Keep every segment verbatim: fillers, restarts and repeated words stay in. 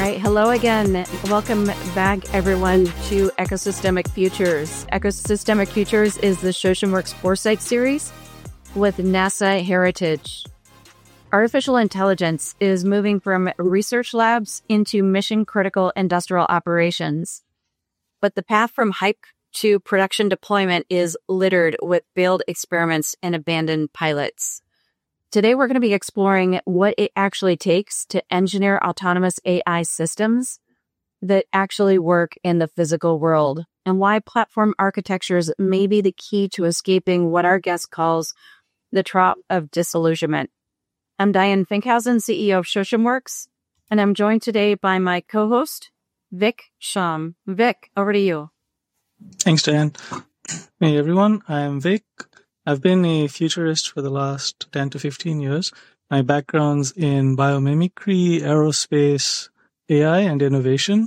right. Hello again. Welcome back, everyone, to Ecosystemic Futures. Ecosystemic Futures is the SocialWorks Foresight series with NASA Heritage. Artificial intelligence is moving from research labs into mission-critical industrial operations. But the path from hype to production deployment is littered with failed experiments and abandoned pilots. Today, we're going to be exploring what it actually takes to engineer autonomous A I systems that actually work in the physical world, and why platform architectures may be the key to escaping what our guest calls the trap of disillusionment. I'm Diane Finkhausen, C E O of SocialWorks, and I'm joined today by my co-host, Vic Sham. Vic, over to you. Thanks, Diane. Hey, everyone. I'm Vic. I've been a futurist for the last ten to fifteen years. My background's in biomimicry, aerospace, A I, and innovation.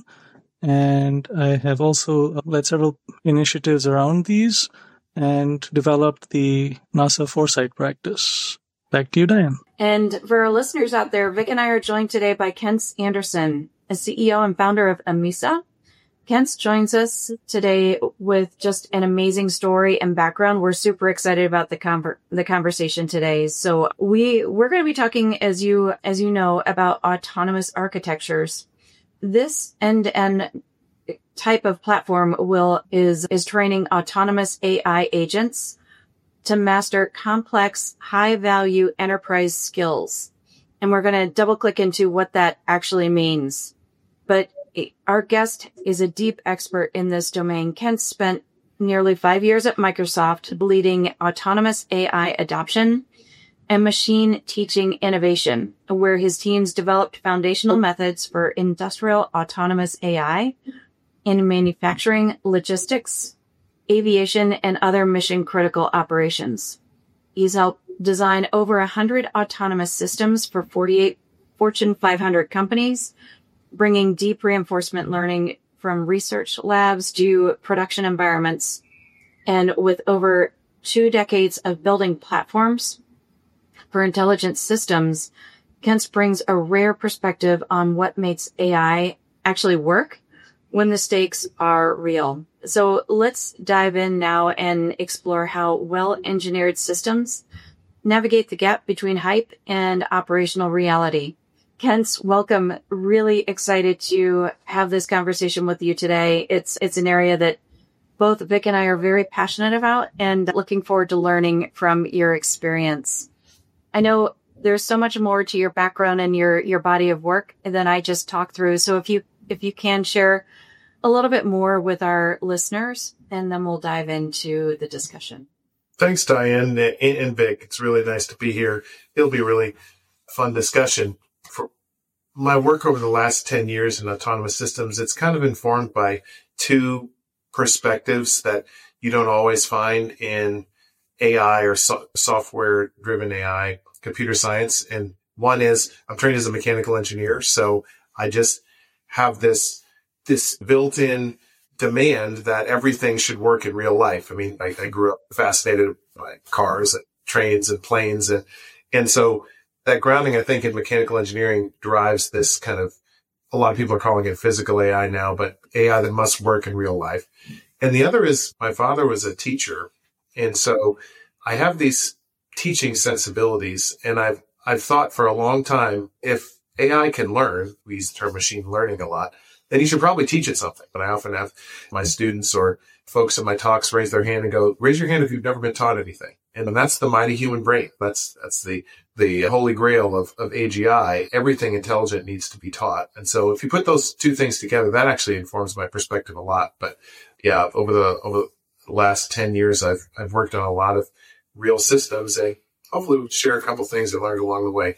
And I have also led several initiatives around these and developed the NASA Foresight practice. Back to you, Diane. And for our listeners out there, Vic and I are joined today by Kent Anderson, a C E O and founder of Amisa. Kent joins us today with just an amazing story and background. We're super excited about the conver- the conversation today. So we we're going to be talking, as you as you know, about autonomous architectures. This end-to-end type of platform will is is training autonomous A I agents to master complex, high-value enterprise skills, and we're going to double click into what that actually means. But our guest is a deep expert in this domain. Kent spent nearly five years at Microsoft leading autonomous A I adoption and machine teaching innovation, where his teams developed foundational methods for industrial autonomous A I in manufacturing, logistics, aviation, and other mission-critical operations. He's helped design over one hundred autonomous systems for forty-eight Fortune five hundred companies, bringing deep reinforcement learning from research labs to production environments. And with over two decades of building platforms for intelligent systems, Kent brings a rare perspective on what makes A I actually work when the stakes are real. So let's dive in now and explore how well-engineered systems navigate the gap between hype and operational reality. Kent, welcome. Really excited to have this conversation with you today. It's it's an area that both Vic and I are very passionate about, and looking forward to learning from your experience. I know there's so much more to your background and your your body of work than I just talked through. So if you if you can share a little bit more with our listeners, and then we'll dive into the discussion. Thanks, Diane and Vic. It's really nice to be here. It'll be a really fun discussion. For my work over the last ten years in autonomous systems, it's kind of informed by two perspectives that you don't always find in A I or so- software-driven A I, computer science. And one is I'm trained as a mechanical engineer, so I just have this this built-in demand that everything should work in real life. I mean, I, I grew up fascinated by cars and trains and planes. And, and so that grounding, I think, in mechanical engineering drives this kind of, a lot of people are calling it physical A I now, but A I that must work in real life. And the other is my father was a teacher. And so I have these teaching sensibilities, and I've, I've thought for a long time, if A I can learn, we use the term machine learning a lot, then you should probably teach it something. But I often have my students or folks in my talks raise their hand and go, raise your hand if you've never been taught anything. And that's the mighty human brain. That's, that's the, the holy grail of, of A G I. Everything intelligent needs to be taught. And so if you put those two things together, that actually informs my perspective a lot. But yeah, over the, over the last ten years, I've, I've worked on a lot of real systems, and hopefully we'll share a couple things I learned along the way.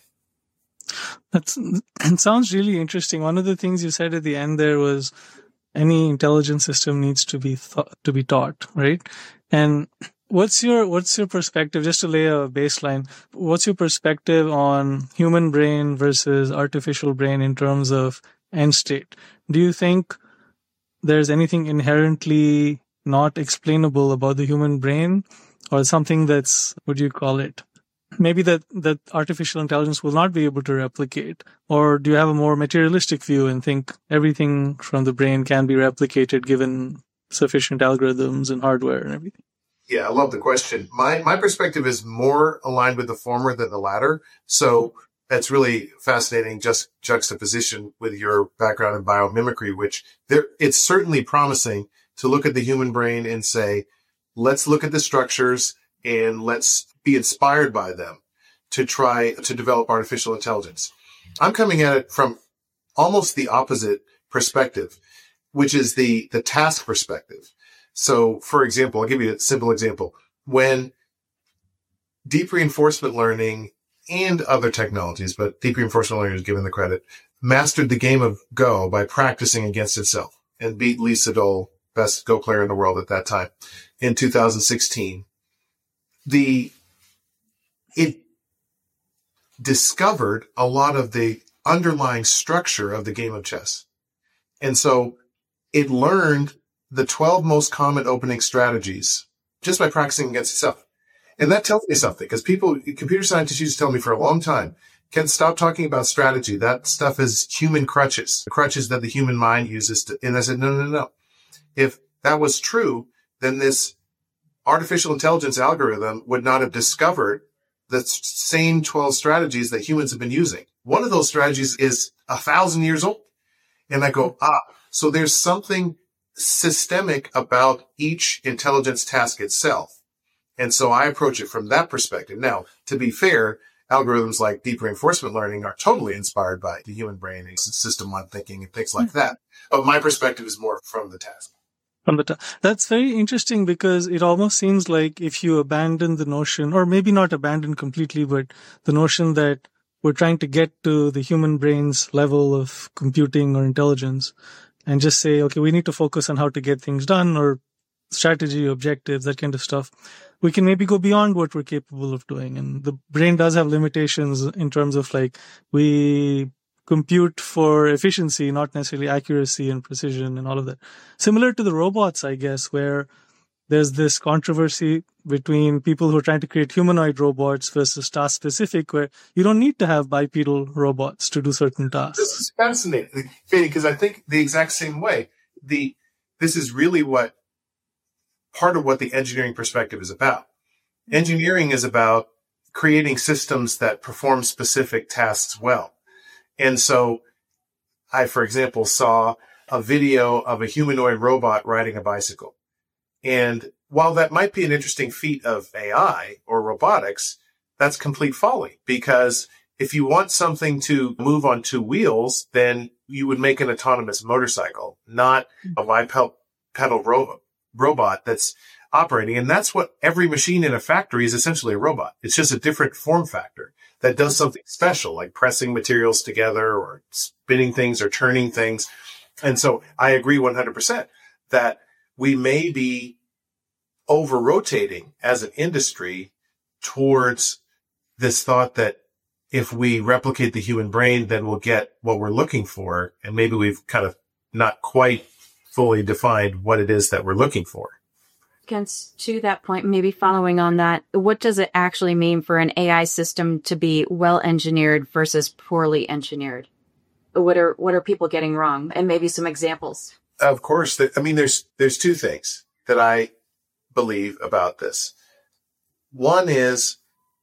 That's, it sounds really interesting. One of the things you said at the end there was any intelligent system needs to be th- to be taught, right? And what's your what's your perspective, just to lay a baseline, what's your perspective on human brain versus artificial brain in terms of end state? Do you think there's anything inherently not explainable about the human brain, or something that's, what do you call it, maybe that, that artificial intelligence will not be able to replicate? Or do you have a more materialistic view and think everything from the brain can be replicated given sufficient algorithms and hardware and everything? Yeah, I love the question. My my perspective is more aligned with the former than the latter. So that's really fascinating just juxtaposition with your background in biomimicry, which there it's certainly promising to look at the human brain and say, let's look at the structures and let's be inspired by them to try to develop artificial intelligence. I'm coming at it from almost the opposite perspective, which is the, the task perspective. So, for example, I'll give you a simple example. When deep reinforcement learning and other technologies, but deep reinforcement learning is given the credit, mastered the game of Go by practicing against itself and beat Lee Sedol, best Go player in the world at that time, in two thousand sixteen. The, it discovered a lot of the underlying structure of the game of chess. And so it learned the twelve most common opening strategies just by practicing against itself. And that tells me something, because people, computer scientists used to tell me for a long time, Ken, stop talking about strategy. That stuff is human crutches, the crutches that the human mind uses to, and I said, no, no, no. If that was true, then this artificial intelligence algorithm would not have discovered the same twelve strategies that humans have been using. One of those strategies is a thousand years old. And I go, ah, so there's something systemic about each intelligence task itself. And so I approach it from that perspective. Now, to be fair, algorithms like deep reinforcement learning are totally inspired by the human brain and system-wide thinking and things like that. But my perspective is more from the task. From the ta- That's very interesting, because it almost seems like if you abandon the notion, or maybe not abandon completely, but the notion that we're trying to get to the human brain's level of computing or intelligence, and just say, okay, we need to focus on how to get things done, or strategy, objectives, that kind of stuff, we can maybe go beyond what we're capable of doing. And the brain does have limitations in terms of, like, we compute for efficiency, not necessarily accuracy and precision and all of that. Similar to the robots, I guess, where there's this controversy between people who are trying to create humanoid robots versus task specific, where you don't need to have bipedal robots to do certain tasks. This is fascinating, because I think the exact same way. The this is really what part of what the engineering perspective is about. Engineering is about creating systems that perform specific tasks well. And so I, for example, saw a video of a humanoid robot riding a bicycle. And while that might be an interesting feat of A I or robotics, that's complete folly, because if you want something to move on two wheels, then you would make an autonomous motorcycle, not a bipedal ro- robot that's operating. And that's what every machine in a factory is, essentially a robot. It's just a different form factor that does something special, like pressing materials together or spinning things or turning things. And so I agree one hundred percent that we may be over-rotating as an industry towards this thought that if we replicate the human brain, then we'll get what we're looking for. And maybe we've kind of not quite fully defined what it is that we're looking for. Against, to that point, maybe following on that, what does it actually mean for an A I system to be well engineered versus poorly engineered? What are what are people getting wrong? And maybe some examples. Of course. I mean, there's there's two things that I believe about this. One is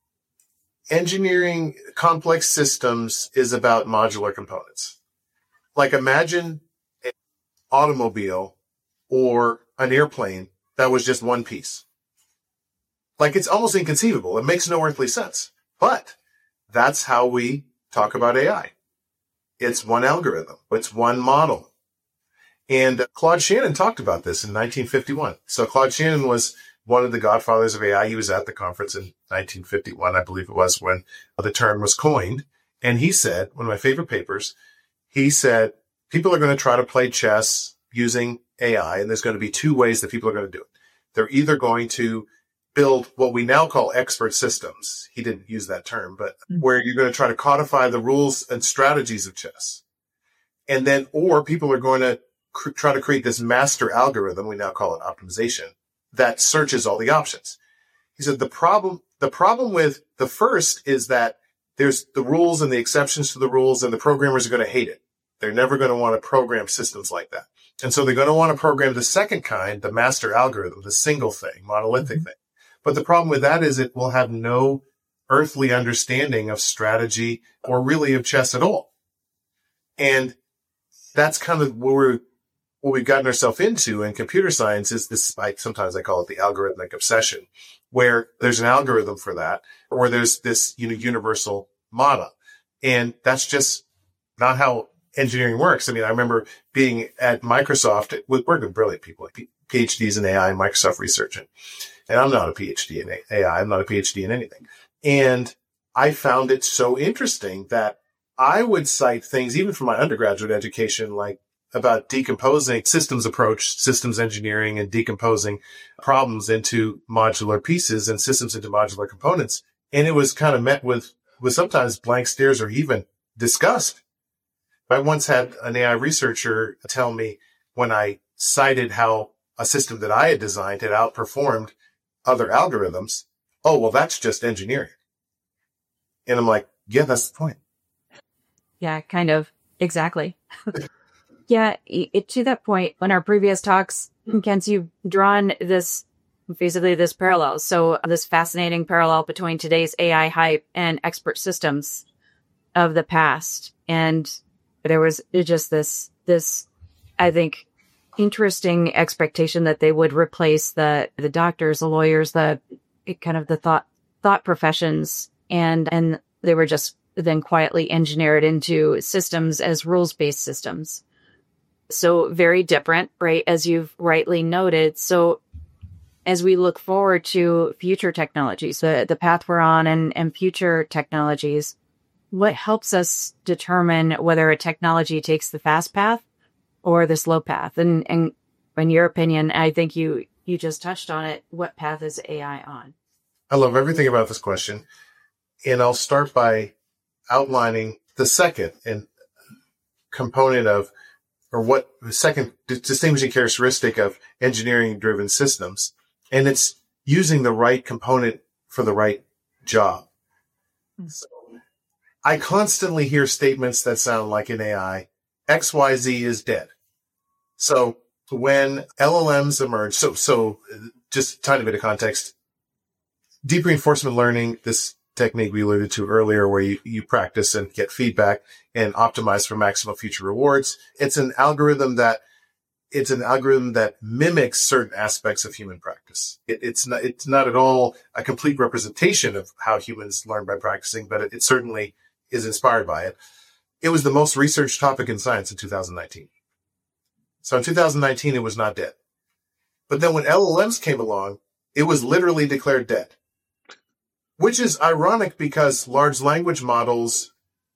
engineering complex systems is about modular components. Like, imagine an automobile or an airplane that was just one piece. Like, it's almost inconceivable. It makes no earthly sense. But that's how we talk about A I. It's one algorithm. It's one model. And Claude Shannon talked about this in nineteen fifty-one. So Claude Shannon was one of the godfathers of A I. He was at the conference in nineteen fifty-one, I believe it was, when the term was coined. And he said, one of my favorite papers, he said, people are going to try to play chess using A I, and there's going to be two ways that people are going to do it. They're either going to build what we now call expert systems. He didn't use that term, but where you're going to try to codify the rules and strategies of chess. And then, or people are going to cr- try to create this master algorithm, we now call it optimization, that searches all the options. He said the problem, the The problem with the first is that there's the rules and the exceptions to the rules, and the programmers are going to hate it. They're never going to want to program systems like that. And so they're going to want to program the second kind, the master algorithm, the single thing, monolithic thing. But the problem with that is it will have no earthly understanding of strategy or really of chess at all. And that's kind of what we're, what we've gotten ourselves into in computer science is this, I, sometimes I call it the algorithmic obsession, where there's an algorithm for that, or there's this, you know, universal model. And that's just not how engineering works. I mean, I remember being at Microsoft with working with brilliant people, like PhDs in A I and Microsoft research. And, and I'm not a PhD in A I. I'm not a PhD in anything. And I found it so interesting that I would cite things, even from my undergraduate education, like about decomposing systems approach, systems engineering, and decomposing problems into modular pieces and systems into modular components. And it was kind of met with, with sometimes blank stares or even disgust. I once had an A I researcher tell me when I cited how a system that I had designed had outperformed other algorithms, oh, well, that's just engineering. And I'm like, yeah, that's the point. Yeah, kind of. Exactly. Yeah, it, to that point, in our previous talks, Kent, you've drawn this, basically this parallel. So this fascinating parallel between today's A I hype and expert systems of the past. And there was just this, this, I think, interesting expectation that they would replace the, the doctors, the lawyers, the kind of the thought, thought professions. And, and they were just then quietly engineered into systems as rules-based systems. So very different, right? As you've rightly noted. So as we look forward to future technologies, the, the path we're on and, and future technologies, what helps us determine whether a technology takes the fast path or the slow path? And, and in your opinion, I think you, you just touched on it. What path is A I on? I love everything about this question. And I'll start by outlining the second and component of, or what the second distinguishing characteristic of engineering driven systems. And it's using the right component for the right job. Mm-hmm. So I constantly hear statements that sound like in A I, X Y Z is dead. So when L L Ms emerge, so, so just a tiny bit of context, deep reinforcement learning, this technique we alluded to earlier where you, you practice and get feedback and optimize for maximum future rewards. It's an algorithm that, it's an algorithm that mimics certain aspects of human practice. It, it's not, it's not at all a complete representation of how humans learn by practicing, but it, it certainly is inspired by it. It was the most researched topic in science in two thousand nineteen. So in two thousand nineteen, it was not dead. But then when L L Ms came along, it was literally declared dead. Which is ironic because large language models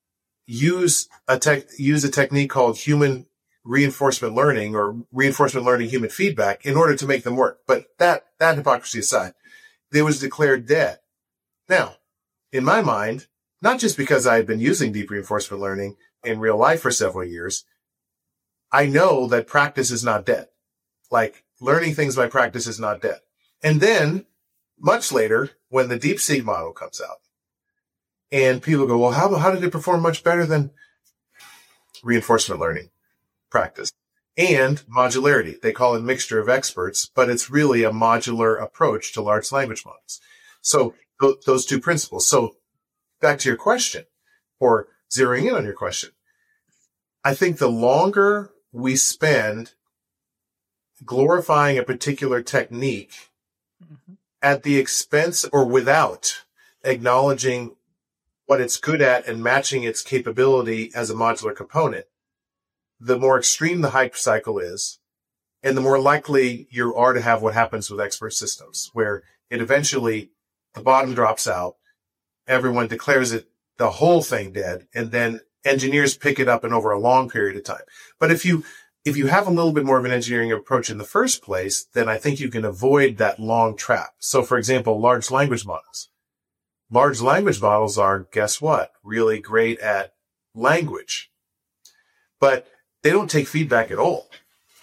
use a tech, use a technique called human reinforcement learning or reinforcement learning human feedback in order to make them work. But that, that hypocrisy aside, it was declared dead. Now, in my mind, not just because I had been using deep reinforcement learning in real life for several years, I know that practice is not dead. Like learning things by practice is not dead. And then much later, when the DeepSeek model comes out and people go, well, how, how did it perform much better than reinforcement learning practice and modularity? They call it mixture of experts, but it's really a modular approach to large language models. So th- those two principles. So back to your question or zeroing in on your question. I think the longer we spend glorifying a particular technique mm-hmm. at the expense or without acknowledging what it's good at and matching its capability as a modular component, the more extreme the hype cycle is, and the more likely you are to have what happens with expert systems, where it eventually, the bottom drops out, everyone declares it, the whole thing dead, and then engineers pick it up and over a long period of time. But if you If you have a little bit more of an engineering approach in the first place, then I think you can avoid that long trap. So, for example, large language models. Large language models are, guess what, really great at language. But they don't take feedback at all.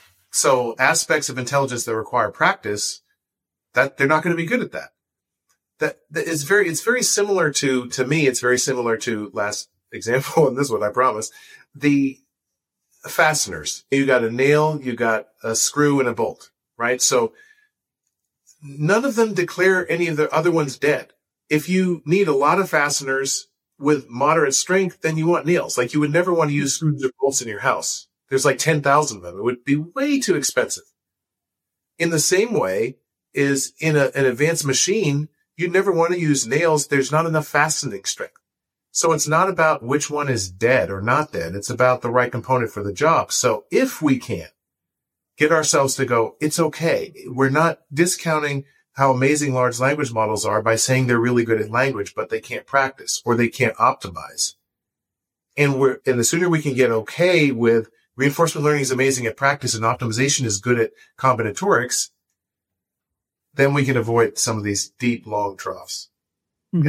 So aspects of intelligence that require practice, that they're not going to be good at that. that, that is very, it's very similar to, to me, it's very similar to last example, and this one, I promise, the fasteners. You got a nail, you got a screw and a bolt, right? So none of them declare any of the other ones dead. If you need a lot of fasteners with moderate strength, then you want nails. Like you would never want to use screws or bolts in your house. There's like ten thousand of them. It would be way too expensive. In the same way is in a, an advanced machine, you'd never want to use nails. There's not enough fastening strength. So it's not about which one is dead or not dead. It's about the right component for the job. So if we can get ourselves to go, it's okay. We're not discounting how amazing large language models are by saying they're really good at language, but they can't practice or they can't optimize. And we're, and the sooner we can get okay with reinforcement learning is amazing at practice and optimization is good at combinatorics, then we can avoid some of these deep, long troughs. Mm-hmm.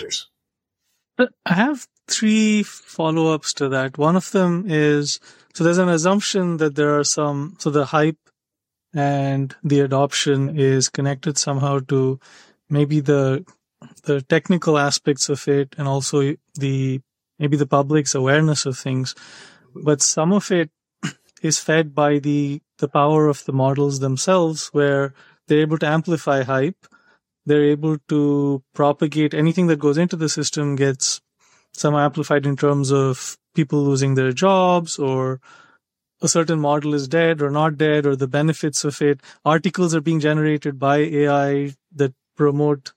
I have three follow-ups to that. One of them is, so there's an assumption that there are some, so the hype and the adoption is connected somehow to maybe the the technical aspects of it and also the maybe the public's awareness of things. But some of it is fed by the the power of the models themselves, where they're able to amplify hype. They're able to propagate anything that goes into the system gets somehow amplified in terms of people losing their jobs, or a certain model is dead or not dead, or the benefits of it. Articles are being generated by A I that promote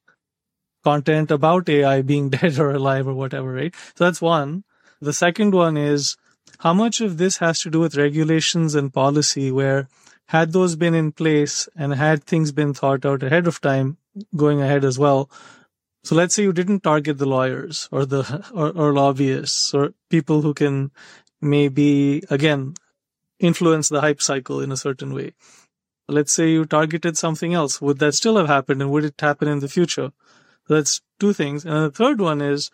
content about A I being dead or alive or whatever, right? So that's one. The second one is how much of this has to do with regulations and policy, where had those been in place and had things been thought out ahead of time, going ahead as well. So let's say you didn't target the lawyers or the or, or lobbyists or people who can maybe, again, influence the hype cycle in a certain way. Let's say you targeted something else. Would that still have happened, and would it happen in the future? So that's two things. And the third one is,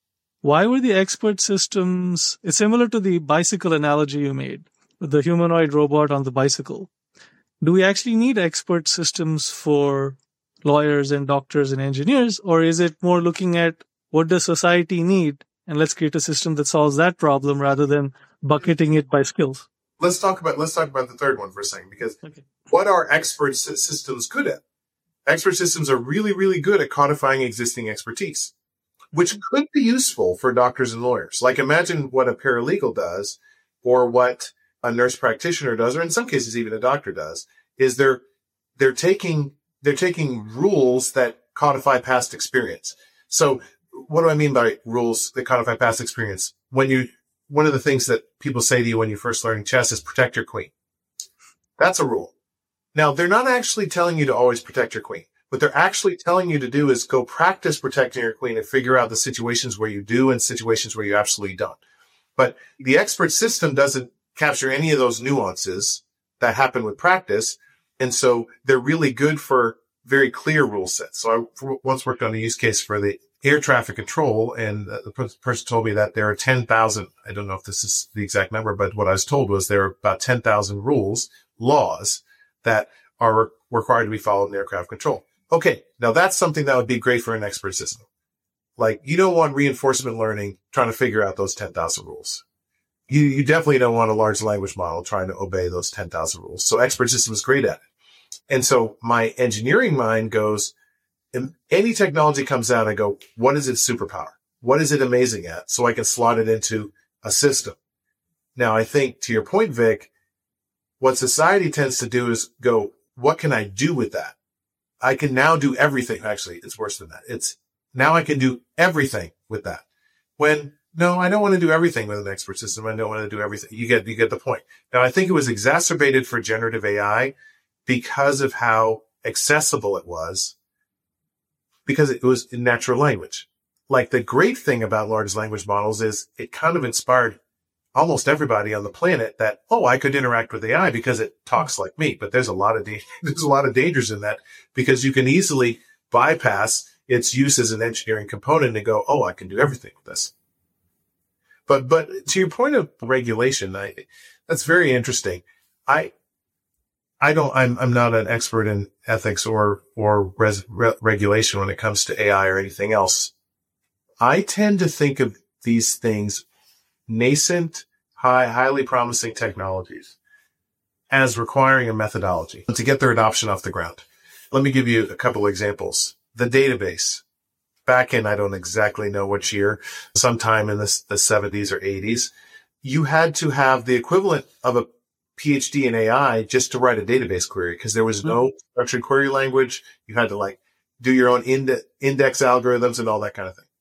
why were the expert systems, it's similar to the bicycle analogy you made, with the humanoid robot on the bicycle. Do we actually need expert systems for lawyers and doctors and engineers, or is it more looking at what does society need, and let's create a system that solves that problem rather than bucketing it by skills? Let's talk about let's talk about the third one for a second, because okay. What are expert systems good at? Expert systems are really, really good at codifying existing expertise, which could be useful for doctors and lawyers. Like imagine what a paralegal does, or what a nurse practitioner does, or in some cases even a doctor does, is they're they're taking they're taking rules that codify past experience. So what do I mean by rules that codify past experience? When you one of the things that people say to you when you're first learning chess is protect your queen. That's a rule. Now, they're not actually telling you to always protect your queen. What they're actually telling you to do is go practice protecting your queen and figure out the situations where you do and situations where you absolutely don't. But the expert system doesn't capture any of those nuances that happen with practice. And so they're really good for very clear rule sets. So I once worked on a use case for the air traffic control, and the person told me that there are ten thousand, I don't know if this is the exact number, but what I was told was there are about ten thousand rules, laws, that are required to be followed in aircraft control. Okay, now that's something that would be great for an expert system. Like, you don't want reinforcement learning trying to figure out those ten thousand rules. You, you definitely don't want a large language model trying to obey those ten thousand rules. So expert system is great at it. And so my engineering mind goes, any technology comes out, I go, what is its superpower? What is it amazing at? So I can slot it into a system. Now, I think to your point, Vic, what society tends to do is go, what can I do with that? I can now do everything. Actually, it's worse than that. It's now I can do everything with that. When no, I don't want to do everything with an expert system. I don't want to do everything. You get, you get the point. Now, I think it was exacerbated for generative A I because of how accessible it was, because it was in natural language. Like, the great thing about large language models is it kind of inspired almost everybody on the planet that, oh, I could interact with A I because it talks like me. But there's a lot of da- there's a lot of dangers in that, because you can easily bypass its use as an engineering component and go, oh, I can do everything with this. But but to your point of regulation, I, that's very interesting. I I don't, I'm, I'm not an expert in ethics or, or res, re, regulation when it comes to A I or anything else. I tend to think of these things, nascent, high, highly promising technologies, as requiring a methodology to get their adoption off the ground. Let me give you a couple of examples. The database. Back in, I don't exactly know which year, sometime in the, the seventies or eighties, you had to have the equivalent of a PhD in A I just to write a database query because there was no structured query language. You had to like do your own ind- index algorithms and all that kind of thing.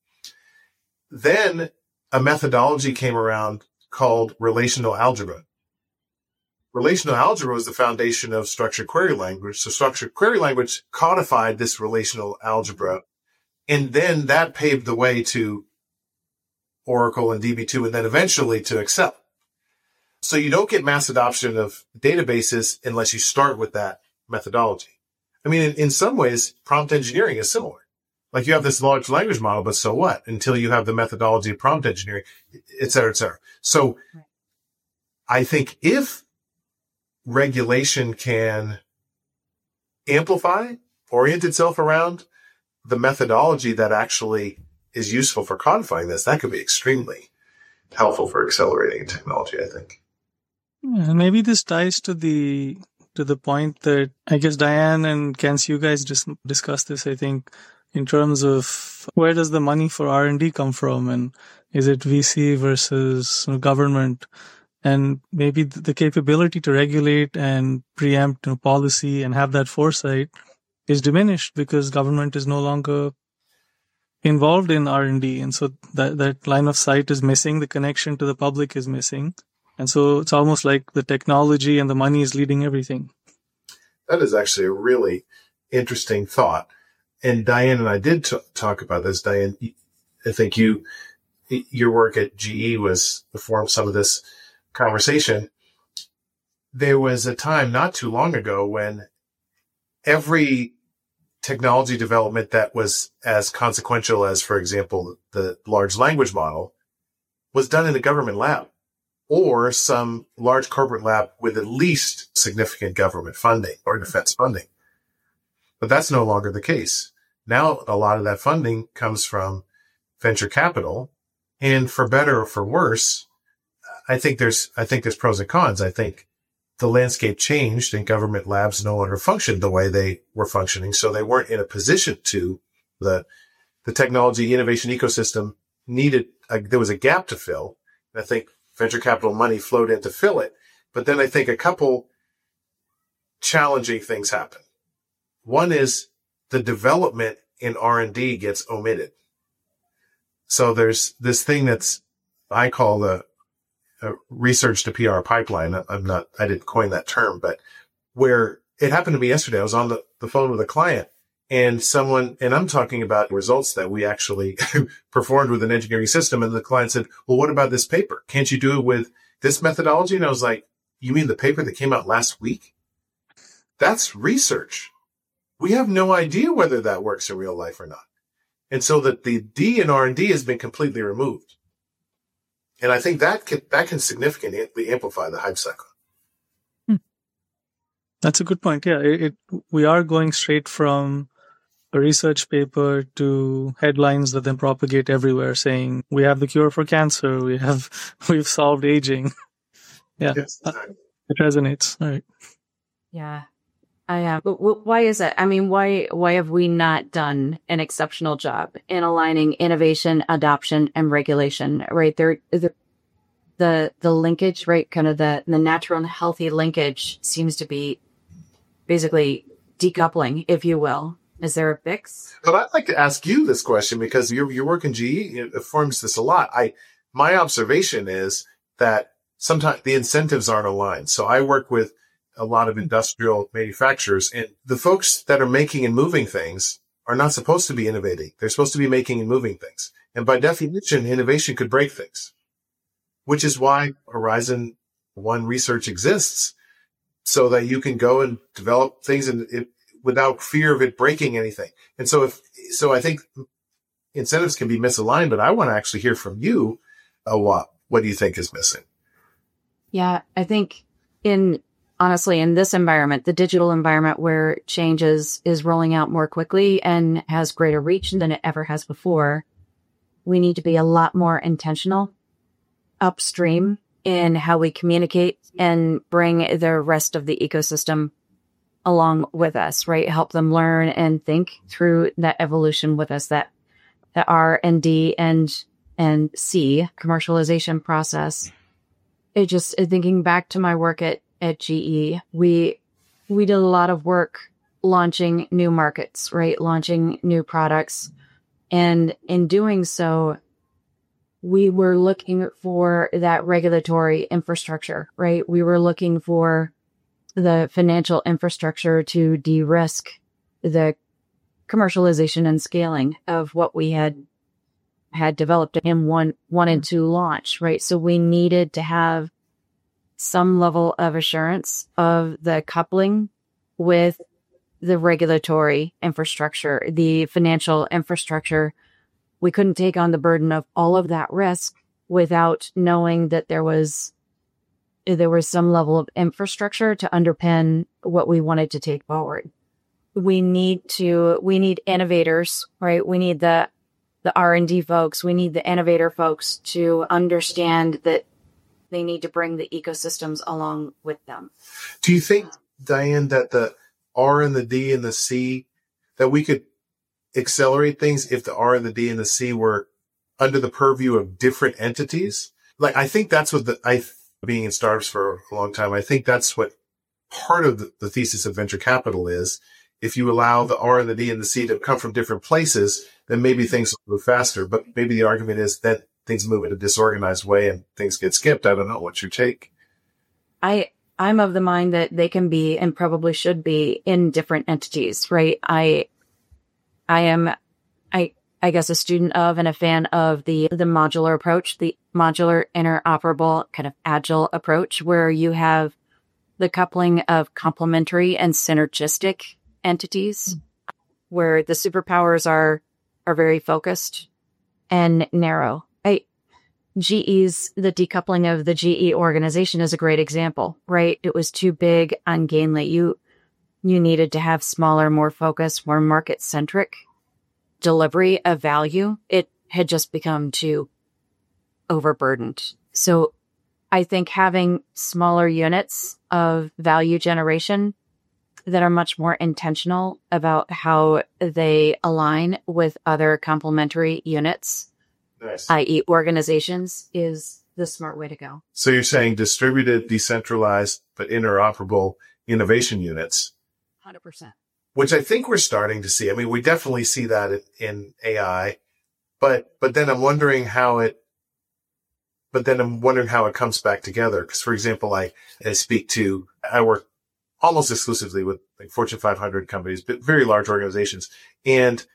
Then a methodology came around called relational algebra. Relational algebra was the foundation of structured query language. So structured query language codified this relational algebra. And then that paved the way to Oracle and D B two and then eventually to Excel. So you don't get mass adoption of databases unless you start with that methodology. I mean, in, in some ways, prompt engineering is similar. Like you have this large language model, but so what? Until you have the methodology of prompt engineering, et cetera, et cetera. So I think if regulation can amplify, orient itself around the methodology that actually is useful for codifying this, that could be extremely helpful for accelerating technology, I think. Yeah, and maybe this ties to the to the point that I guess Diane and Kens, you guys just discussed this, I think, in terms of where does the money for R and D come from, and is it V C versus government? And maybe the capability to regulate and preempt you know, policy and have that foresight is diminished because government is no longer involved in R and D. And so that, that line of sight is missing. The connection to the public is missing. And so it's almost like the technology and the money is leading everything. That is actually a really interesting thought. And Diane and I did t- talk about this. Diane, I think you, your work at G E was formed some of this conversation. There was a time not too long ago when every technology development that was as consequential as, for example, the large language model was done in a government lab or some large corporate lab with at least significant government funding or defense funding. But that's no longer the case. Now, a lot of that funding comes from venture capital, and for better or for worse, I think there's, I think there's pros and cons. I think the landscape changed and government labs no longer functioned the way they were functioning. So they weren't in a position to, the, the technology innovation ecosystem needed, a, there was a gap to fill. And I think venture capital money flowed in to fill it. But then I think a couple challenging things happen. One is the development in R and D gets omitted. So there's this thing that's, I call the, Uh, research to P R pipeline. I'm not, I didn't coin that term, but where it happened to me yesterday, I was on the, the phone with a client and someone, and I'm talking about results that we actually performed with an engineering system. And the client said, well, what about this paper? Can't you do it with this methodology? And I was like, you mean the paper that came out last week? That's research. We have no idea whether that works in real life or not. And so that the D in R and D has been completely removed. And I think that can, that can significantly amplify the hype cycle. Hmm. That's a good point. Yeah, it, it we are going straight from a research paper to headlines that then propagate everywhere saying we have the cure for cancer, we have we've solved aging. Yeah, yes, exactly. It resonates. All right. Yeah. I am. But why is it? I mean, why why have we not done an exceptional job in aligning innovation, adoption, and regulation? Right there, the the the linkage, right? Kind of the the natural and healthy linkage seems to be basically decoupling, if you will. Is there a fix? But I'd like to ask you this question because your your work in G E informs this a lot. I my observation is that sometimes the incentives aren't aligned. So I work with a lot of industrial manufacturers, and the folks that are making and moving things are not supposed to be innovating. They're supposed to be making and moving things. And by definition, innovation could break things, which is why Horizon One research exists, so that you can go and develop things and it, without fear of it breaking anything. And so if, so I think incentives can be misaligned, but I want to actually hear from you, uh, what, what do you think is missing? Yeah, I think in honestly, in this environment, the digital environment where change is, is rolling out more quickly and has greater reach than it ever has before, we need to be a lot more intentional upstream in how we communicate and bring the rest of the ecosystem along with us, right? Help them learn and think through that evolution with us, that, that R and D and, and C commercialization process. It just, thinking back to my work at, at G E, we, we did a lot of work launching new markets, right? Launching new products. And in doing so, we were looking for that regulatory infrastructure, right? We were looking for the financial infrastructure to de-risk the commercialization and scaling of what we had had developed in one, one and two launch, right? So we needed to have some level of assurance of the coupling with the regulatory infrastructure, the financial infrastructure. We couldn't take on the burden of all of that risk without knowing that there was there was some level of infrastructure to underpin what we wanted to take forward. We need to we need innovators, right? We need the the R and D folks. We need the innovator folks to understand that they need to bring the ecosystems along with them. Do you think, Diane, that the R and the D and the C, that we could accelerate things if the R and the D and the C were under the purview of different entities? Like, I think that's what the, I, being in startups for a long time, I think that's what part of the, the thesis of venture capital is. If you allow the R and the D and the C to come from different places, then maybe things will move faster. But maybe the argument is that things move in a disorganized way and things get skipped. I don't know. What's your take? I, I'm of the mind that they can be and probably should be in different entities, right? I, I am, I, I guess a student of and a fan of the, the modular approach, the modular interoperable kind of agile approach where you have the coupling of complementary and synergistic entities where the superpowers are, are very focused and narrow. I, G E's, the decoupling of the G E organization is a great example, right? It was too big, ungainly. You, you needed to have smaller, more focused, more market-centric delivery of value. It had just become too overburdened. So I think having smaller units of value generation that are much more intentional about how they align with other complementary units, nice. that is organizations, is the smart way to go. So you're saying distributed, decentralized, but interoperable innovation units. one hundred percent. Which I think we're starting to see. I mean, we definitely see that in, in A I, but, but then I'm wondering how it, but then I'm wondering how it comes back together. Because, for example, I, I speak to, I work almost exclusively with like Fortune five hundred companies, but very large organizations. And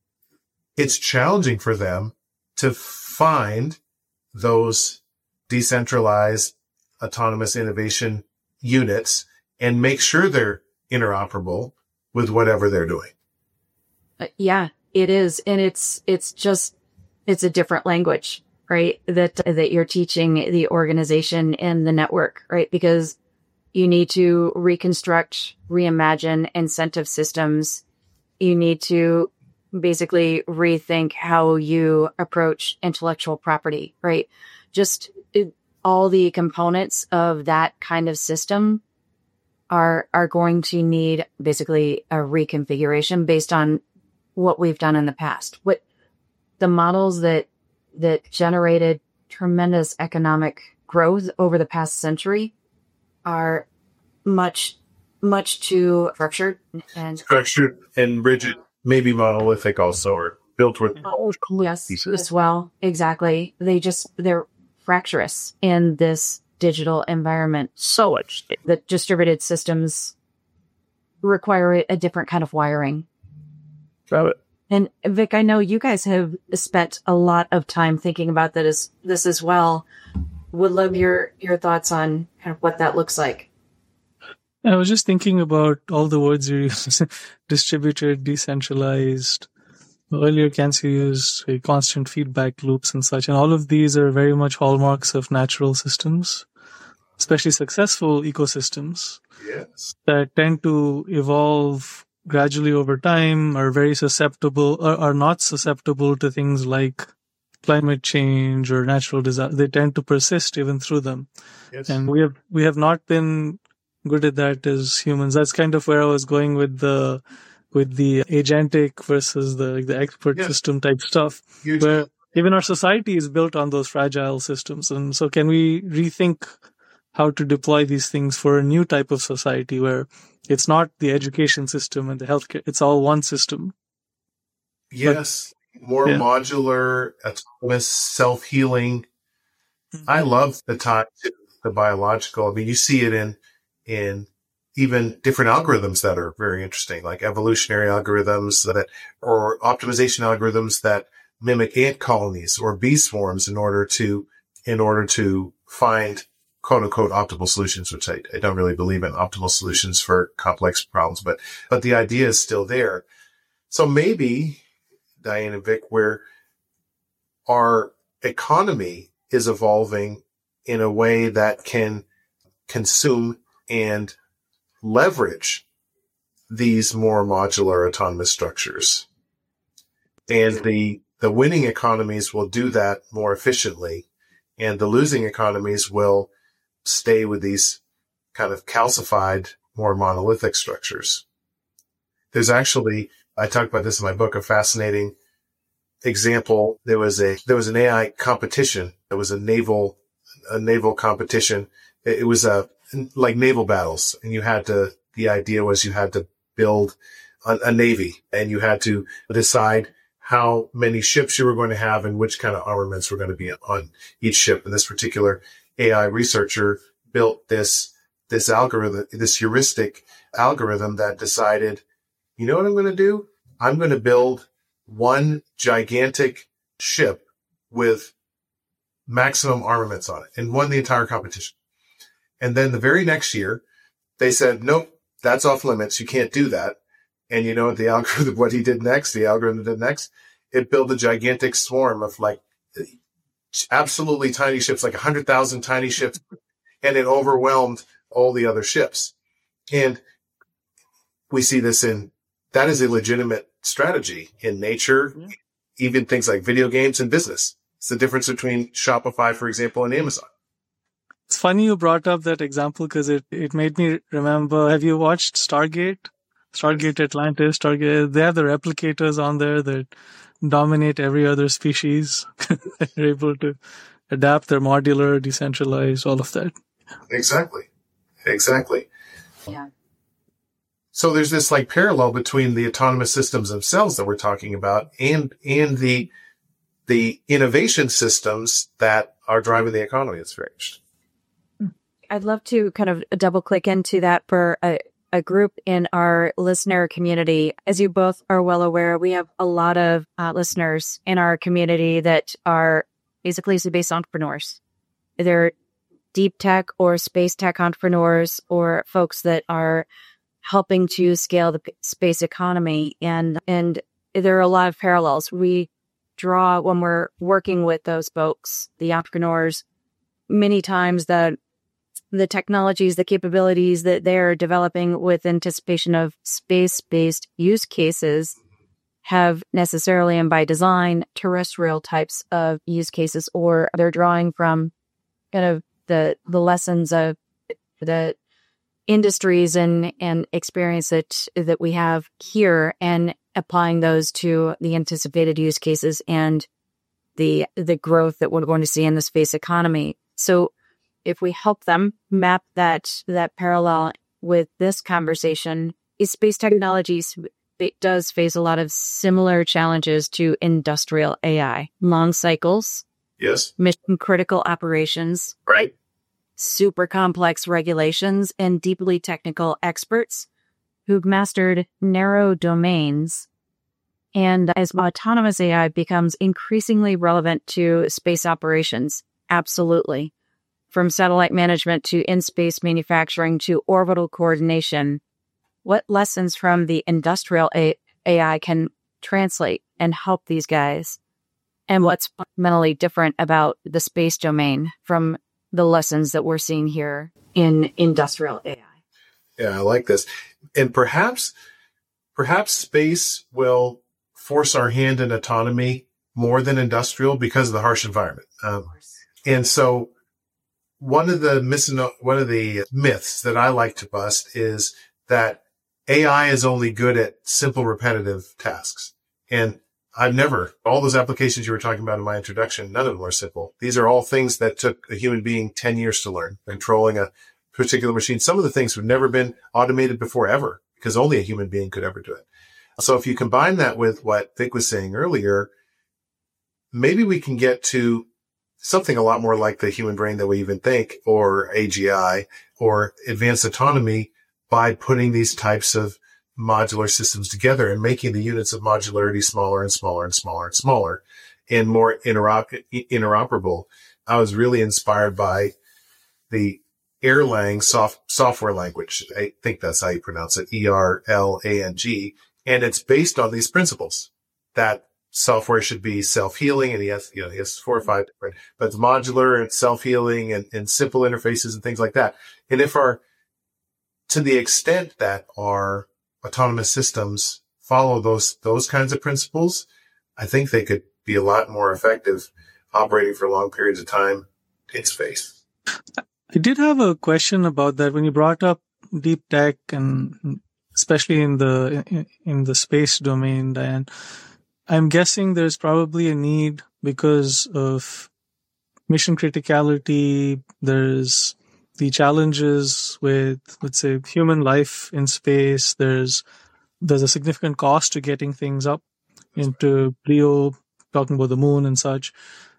it's challenging for them to find those decentralized autonomous innovation units and make sure they're interoperable with whatever they're doing. Uh, yeah, it is. And it's, it's just, it's a different language, right? That, that you're teaching the organization and the network, right? Because you need to reconstruct, reimagine incentive systems. You need to basically rethink how you approach intellectual property, right? Just it, all the components of that kind of system are are going to need basically a reconfiguration based on what we've done in the past. What the models that that generated tremendous economic growth over the past century are much much too structured and structured and rigid, maybe monolithic also, or built with yes pieces as well. Exactly. They just they're fractious in this digital environment. So much that distributed systems require a different kind of wiring. Got it. And Vic, I know you guys have spent a lot of time thinking about that as this as well. Would love your your thoughts on kind of what that looks like. I was just thinking about all the words you use: distributed, decentralized. Earlier, Kenzie used uh, constant feedback loops and such, and all of these are very much hallmarks of natural systems. especially successful ecosystems Yes. that tend to evolve gradually over time, are very susceptible, or are not susceptible to things like climate change or natural disaster. They tend to persist even through them. Yes. And we have we have not been good at that as humans. That's kind of where I was going with the with the agentic versus the the expert Yes. system type stuff, Huge. where even our society is built on those fragile systems. And so can we rethink how to deploy these things for a new type of society where it's not the education system and the healthcare, it's all one system? Yes. More Yeah. modular, autonomous, self-healing. I love the tie to the biological. I mean, you see it in, in even different algorithms that are very interesting, like evolutionary algorithms that, or optimization algorithms that mimic ant colonies or bee swarms in order to, in order to find quote unquote optimal solutions, which I, I don't really believe in optimal solutions for complex problems, but, but the idea is still there. So maybe, Diane and Vic, where our economy is evolving in a way that can consume and leverage these more modular autonomous structures. And the, the winning economies will do that more efficiently, and the losing economies will stay with these kind of calcified, more monolithic structures. There's actually, I talk about this in my book, a fascinating example. There was a, there was an A I competition. There was a naval, a naval competition. It, it was a, like naval battles. And you had to, the idea was you had to build a, a navy, and you had to decide how many ships you were going to have and which kind of armaments were going to be on each ship. And this particular A I researcher built this, this algorithm, this heuristic algorithm that decided, you know what I'm going to do? I'm going to build one gigantic ship with maximum armaments on it, and won the entire competition. And then the very next year, they said, nope, that's off limits. You can't do that. And you know what the algorithm, what he did next, the algorithm did next? It built a gigantic swarm of like absolutely tiny ships, like a hundred thousand tiny ships, and it overwhelmed all the other ships. And we see this in, that is a legitimate strategy in nature, yeah. Even things like video games and business. It's the difference between Shopify, for example, and Amazon. It's funny you brought up that example because it, it made me remember, have you watched Stargate? Stargate Atlantis, Stargate, they have the replicators on there that dominate every other species. They're able to adapt, they're modular, decentralized, all of that. Exactly. Exactly. Yeah. So there's this like parallel between the autonomous systems themselves that we're talking about and, and the, the innovation systems that are driving the economy. It's very interesting. I'd love to kind of double click into that for a, a group in our listener community. As you both are well aware, we have a lot of uh, listeners in our community that are basically space entrepreneurs. They're deep tech or space tech entrepreneurs, or folks that are helping to scale the space economy. And, and there are a lot of parallels we draw when we're working with those folks, the entrepreneurs, many times that the technologies, the capabilities that they're developing with anticipation of space-based use cases have necessarily, and by design, terrestrial types of use cases, or they're drawing from kind of the the lessons of the industries and, and experience that, that we have here, and applying those to the anticipated use cases and the the growth that we're going to see in the space economy. So if we help them map that that parallel with this conversation, is space technologies it does face a lot of similar challenges to industrial A I. Long cycles. Yes. Mission critical operations. Right. Super complex regulations, and deeply technical experts who've mastered narrow domains. And as autonomous A I becomes increasingly relevant to space operations, absolutely. From satellite management to in-space manufacturing to orbital coordination, what lessons from the industrial A I can translate and help these guys? And what's fundamentally different about the space domain from the lessons that we're seeing here in industrial A I. Yeah, I like this. And perhaps, perhaps space will force our hand in autonomy more than industrial because of the harsh environment. Um, and so one of the missing, one of the myths that I like to bust is that A I is only good at simple, repetitive tasks. And I've never, all those applications you were talking about in my introduction, none of them are simple. These are all things that took a human being ten years to learn, controlling a particular machine. Some of the things have never been automated before ever because only a human being could ever do it. So if you combine that with what Vic was saying earlier, maybe we can get to something a lot more like the human brain that we even think, or A G I, or advanced autonomy by putting these types of modular systems together and making the units of modularity smaller and smaller and smaller and smaller and more interop- interoperable. I was really inspired by the Erlang soft, software language. I think that's how you pronounce it, E R L A N G. And it's based on these principles that software should be self-healing, and he has, you know, he has four or five different, but it's modular and self-healing and, and simple interfaces and things like that. And if our, to the extent that our autonomous systems follow those, those kinds of principles, I think they could be a lot more effective operating for long periods of time in space. I did have a question about that when you brought up deep tech, and especially in the in, in the space domain, Diane. I'm guessing there's probably a need because of mission criticality. There's the challenges with, let's say, human life in space. There's there's a significant cost to getting things up into LEO, talking about the moon and such.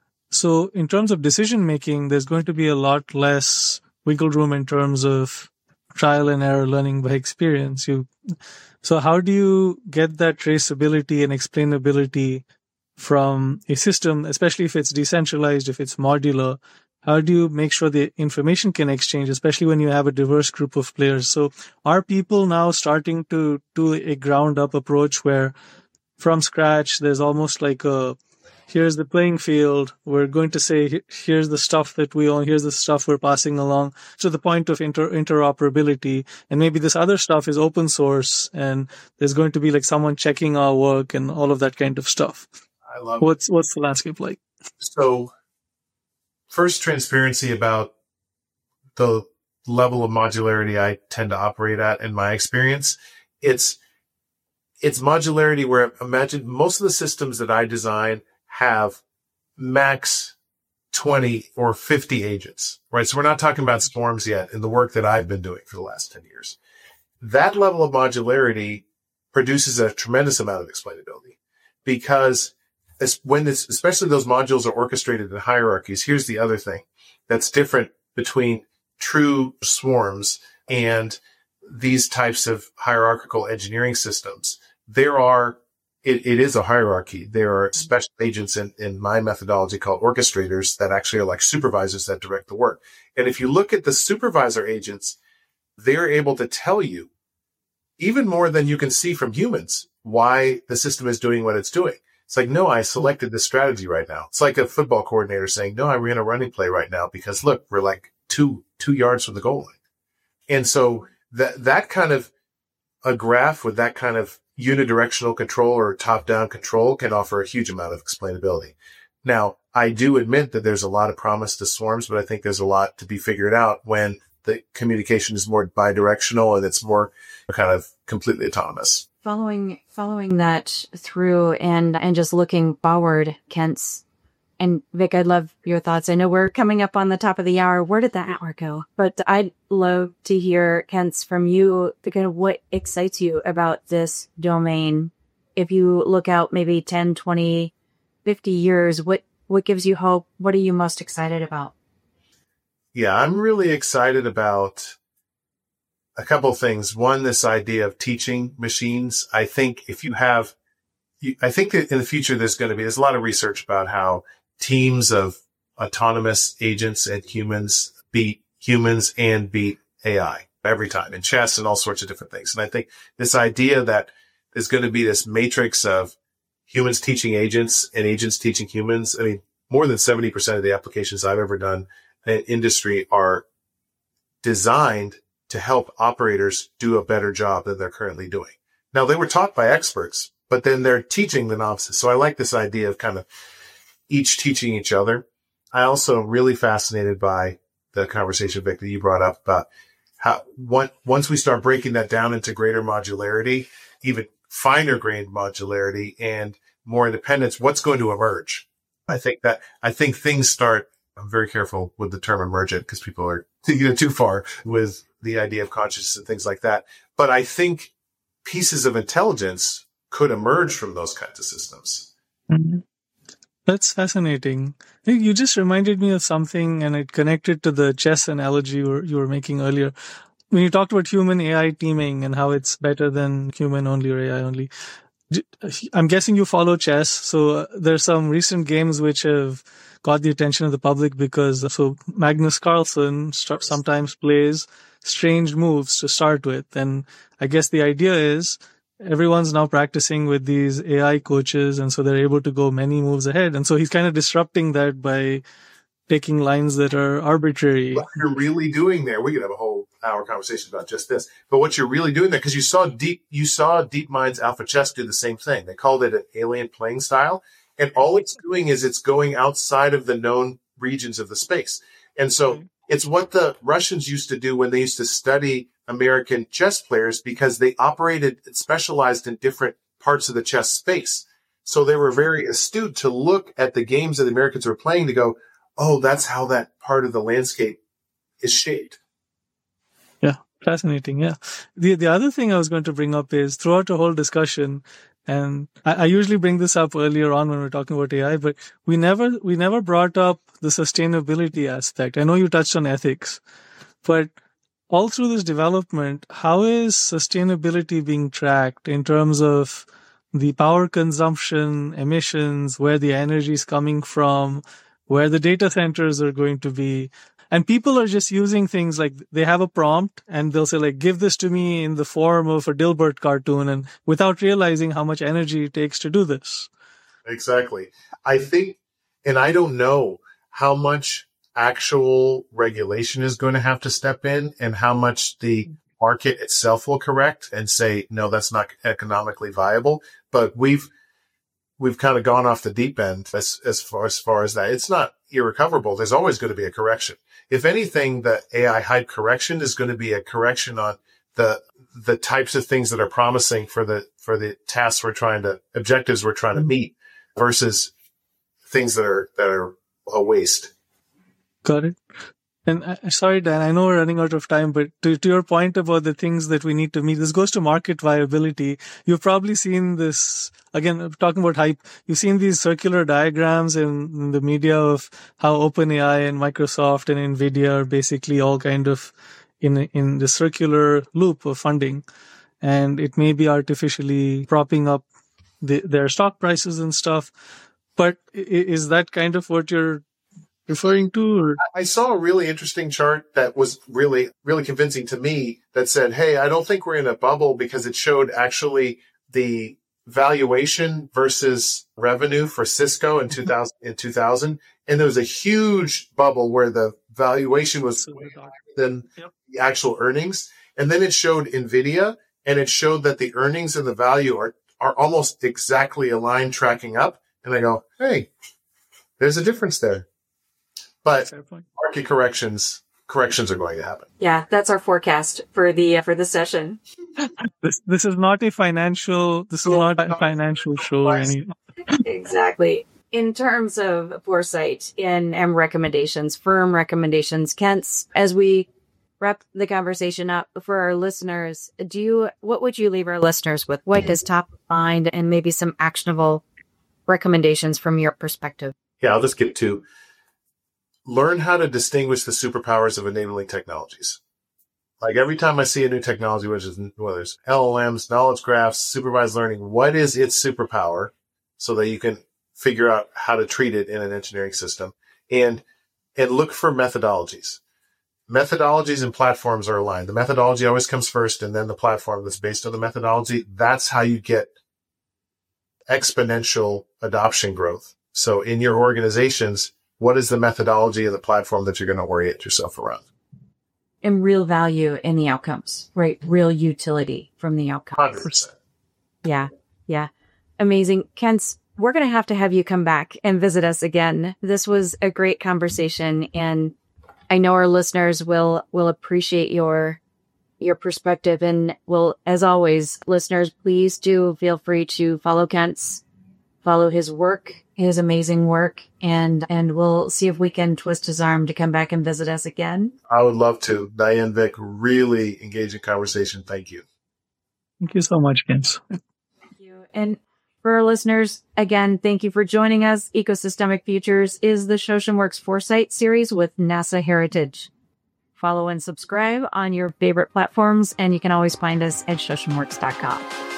So in terms of decision making, there's going to be a lot less wiggle room in terms of trial and error learning by experience. You So how do you get that traceability and explainability from a system, especially if it's decentralized, if it's modular? How do you make sure the information can exchange, especially when you have a diverse group of players? So are people now starting to do a ground up approach where from scratch, there's almost like a, here's the playing field. We're going to say, here's the stuff that we own. Here's the stuff we're passing along to the point of inter- interoperability. And maybe this other stuff is open source, and there's going to be like someone checking our work and all of that kind of stuff. I love What's, what's the landscape like? So first, transparency about the level of modularity I tend to operate at in my experience. It's, it's modularity where, imagine most of the systems that I design have max twenty or fifty agents, right? So we're not talking about swarms yet in the work that I've been doing for the last ten years. That level of modularity produces a tremendous amount of explainability because as when this, especially those modules are orchestrated in hierarchies. Here's the other thing that's different between true swarms and these types of hierarchical engineering systems. There are It, it is a hierarchy. There are special agents in, in my methodology called orchestrators that actually are like supervisors that direct the work. And if you look at the supervisor agents, they're able to tell you even more than you can see from humans why the system is doing what it's doing. It's like, no, I selected this strategy right now. It's like a football coordinator saying, no, I ran a running play right now because look, we're like two, two yards from the goal line. And so that, that kind of a graph with that kind of unidirectional control or top-down control can offer a huge amount of explainability. Now, I do admit that there's a lot of promise to swarms, but I think there's a lot to be figured out when the communication is more bidirectional and it's more kind of completely autonomous. Following following that through and and just looking forward, Kent's and Vic, I'd love your thoughts. I know we're coming up on the top of the hour. Where did the hour go? But I'd love to hear, Kent's, from you, the kind of what excites you about this domain. If you look out maybe ten, twenty, fifty years, what, what gives you hope? What are you most excited about? Yeah, I'm really excited about a couple of things. One, this idea of teaching machines. I think if you have, I think that in the future, there's going to be, there's a lot of research about how teams of autonomous agents and humans beat humans and beat A I every time in chess and all sorts of different things. And I think this idea that there's going to be this matrix of humans teaching agents and agents teaching humans. I mean, more than seventy percent of the applications I've ever done and industry are designed to help operators do a better job than they're currently doing. Now, they were taught by experts, but then they're teaching the novices. So I like this idea of kind of each teaching each other. I also am really fascinated by the conversation, Vic, that you brought up about how one, once we start breaking that down into greater modularity, even finer grained modularity and more independence, what's going to emerge? I think that, I think things start, I'm very careful with the term emergent because people are taking it too far with the idea of consciousness and things like that. But I think pieces of intelligence could emerge from those kinds of systems. Mm-hmm. That's fascinating. You just reminded me of something, and it connected to the chess analogy you were, you were making earlier. When you talked about human A I teaming and how it's better than human only or A I only, I'm guessing you follow chess. So uh, there's some recent games which have got the attention of the public because so Magnus Carlsen st- sometimes plays strange moves to start with. And I guess the idea is everyone's now practicing with these A I coaches, and so they're able to go many moves ahead. And so he's kind of disrupting that by taking lines that are arbitrary. What you're really doing there, we could have a whole hour conversation about just this, but what you're really doing there, because you saw deep, you saw DeepMind's Alpha Chess do the same thing. They called it an alien playing style. And all it's doing is it's going outside of the known regions of the space. And so it's what the Russians used to do when they used to study American chess players, because they operated and specialized in different parts of the chess space. So they were very astute to look at the games that the Americans were playing to go, oh, that's how that part of the landscape is shaped. Yeah, fascinating. Yeah. The the other thing I was going to bring up is throughout the whole discussion, and I, I usually bring this up earlier on when we're talking about A I, but we never we never brought up the sustainability aspect. I know you touched on ethics, but all through this development, how is sustainability being tracked in terms of the power consumption, emissions, where the energy is coming from, where the data centers are going to be? And people are just using things like they have a prompt and they'll say like, give this to me in the form of a Dilbert cartoon, and without realizing how much energy it takes to do this. Exactly. I think, and I don't know how much actual regulation is going to have to step in and how much the market itself will correct and say, no, that's not economically viable. But we've, we've kind of gone off the deep end as, as far, as far as that. It's not irrecoverable. There's always going to be a correction. If anything, the A I hype correction is going to be a correction on the, the types of things that are promising for the, for the tasks we're trying to, objectives we're trying to meet versus things that are, that are a waste. Got it. And uh, sorry, Dan, I know we're running out of time, but to, to your point about the things that we need to meet, this goes to market viability. You've probably seen this, again, talking about hype, you've seen these circular diagrams in, in the media of how OpenAI and Microsoft and NVIDIA are basically all kind of in, in the circular loop of funding. And it may be artificially propping up the, their stock prices and stuff. But is that kind of what you're referring to? Or? I saw a really interesting chart that was really, really convincing to me that said, hey, I don't think we're in a bubble, because it showed actually the valuation versus revenue for Cisco in two thousand, in two thousand. And there was a huge bubble where the valuation was way higher than yep. the actual earnings. And then it showed NVIDIA, and it showed that the earnings and the value are, are almost exactly aligned, tracking up. And I go, hey, there's a difference there. But market corrections, corrections are going to happen. Yeah, that's our forecast for the uh, for the session. This this is not a financial. This is not a financial show or anything. Exactly. In terms of foresight and, and recommendations, firm recommendations, Kent's, as we wrap the conversation up for our listeners, do you what would you leave our listeners with? What is top of mind, and maybe some actionable recommendations from your perspective? Yeah, I'll just get to. Learn how to distinguish the superpowers of enabling technologies. Like every time I see a new technology, which is whether it's L L Ms, knowledge graphs, supervised learning, what is its superpower so that you can figure out how to treat it in an engineering system, and, and look for methodologies. Methodologies and platforms are aligned. The methodology always comes first, and then the platform that's based on the methodology. That's how you get exponential adoption growth. So in your organizations, what is the methodology of the platform that you're going to orient yourself around? And real value in the outcomes, right? Real utility from the outcomes. one hundred percent. Yeah. Yeah. Amazing. Kent, we're going to have to have you come back and visit us again. This was a great conversation, and I know our listeners will, will appreciate your, your perspective. And will, as always, listeners, please do feel free to follow Kent's, follow his work, his amazing work, and, and we'll see if we can twist his arm to come back and visit us again. I would love to. Diane, Vic, really engaging conversation. Thank you. Thank you so much, Kent. Thank you. And for our listeners, again, thank you for joining us. Ecosystemic Futures is the ShoshenWorks Foresight series with NASA Heritage. Follow and subscribe on your favorite platforms, and you can always find us at Shoshenworks dot com.